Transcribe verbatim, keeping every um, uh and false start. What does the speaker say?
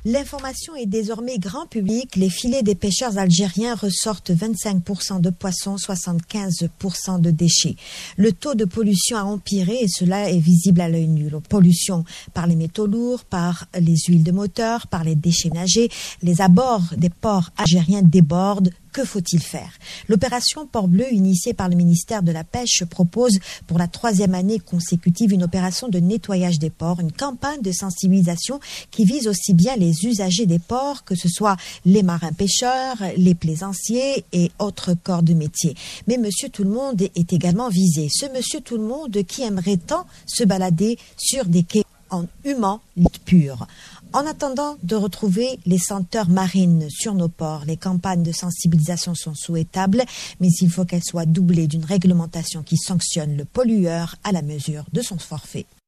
L'information est désormais grand public. Les filets des pêcheurs algériens ressortent vingt-cinq pour cent de poissons, soixante-quinze pour cent de déchets. Le taux de pollution a empiré et cela est visible à l'œil nu. Pollution par les métaux lourds, par les huiles de moteur, par les déchets nagés. Les abords des ports algériens débordent. Que faut-il faire? L'opération Port Bleu, initiée par le ministère de la Pêche, propose pour la troisième année consécutive une opération de nettoyage des ports, une campagne de sensibilisation qui vise aussi bien les usagers des ports, que ce soit les marins pêcheurs, les plaisanciers et autres corps de métier. Mais Monsieur Tout-le-Monde est également visé. Ce Monsieur Tout-le-Monde qui aimerait tant se balader sur des quais en humant pur. En attendant de retrouver les senteurs marines sur nos ports, les campagnes de sensibilisation sont souhaitables, mais il faut qu'elles soient doublées d'une réglementation qui sanctionne le pollueur à la mesure de son forfait.